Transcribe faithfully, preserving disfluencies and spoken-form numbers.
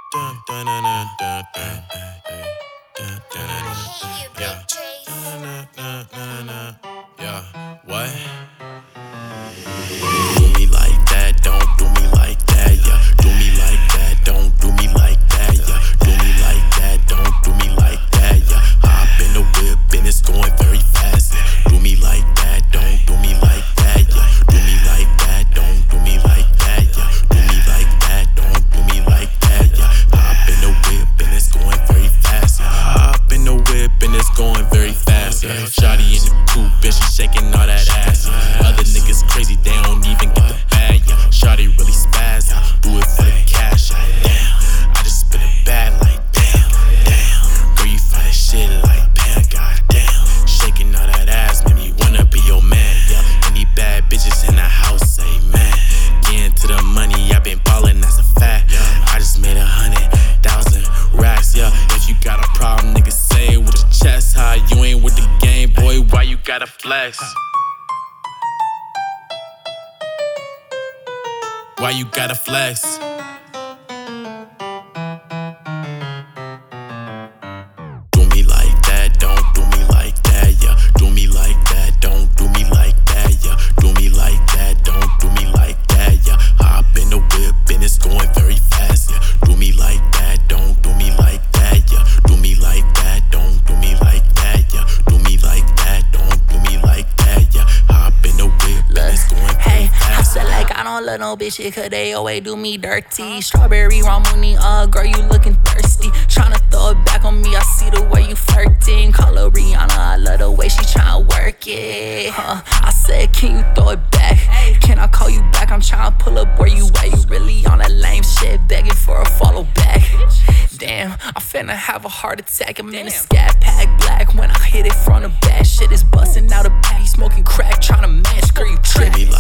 Dun, dun, dun, dun, dun, dun, dun, dun, dun, dun, dun. Yeah. Dun, dun, dun, dun, dun. Yeah. What? Do me like that, don't do me like that, yeah. Do me like that, don't do me like that, yeah. Do me like that, don't do me like that, yeah. Hop in the whip and it's going very fast, yeah. Do me like that, don't do me like that, yeah. Do me like that, don't do me like that, yeah. Do me like that, don't do me like that, yeah. Hop in the whip and it's going very fast, yeah. Hop in the whip and it's going very fast, yeah. Shawty in the coupe and she shaking all that ass, yeah. Other niggas crazy, they don't even get the bag, yeah. Shawty really spaz, yeah. Do it for the cash, yeah. Damn, I just spit it bad like damn, damn. Girl, you find that shit like damn, goddamn. Shaking all that ass, made me wanna be your man, yeah. Any bad bitches in the house, say man. Getting to the money, I been ballin', that's a fact. I just made a hundred thousand racks, yeah. If you got a problem, nigga, say it with your chest high. You ain't with the game, boy, why you gotta flex? Why you gotta flex? Do me like that, don't do me like that, yeah. Do me like that, don't do me like that, yeah. Do me like that, don't do me like that, yeah. Hop in the whip and it's going very fast, yeah. Do me like that, don't do me like that, yeah. Do me like that, don't do me like that, yeah. Do me like that, don't do me like that, yeah. Hop in the whip and it's going very Hey, I fast. said like I don't love no bitch shit cause they always do me dirty. Strawberry Ramoni, uh, girl, you looking thirsty. Tryna throw it back on me, I see the way you flirting. Call her Rihanna, I love the way she tryna work it. Huh, I said, can you throw it back? Can I call you back? I'm tryna pull up where you at. You really on that lame shit, begging for a follow back. Damn, I'm finna have a heart attack. I'm in a scat pack black when I hit it from the back. Shit is busting out a patty, smoking crack, tryna match. Girl, you Do track. me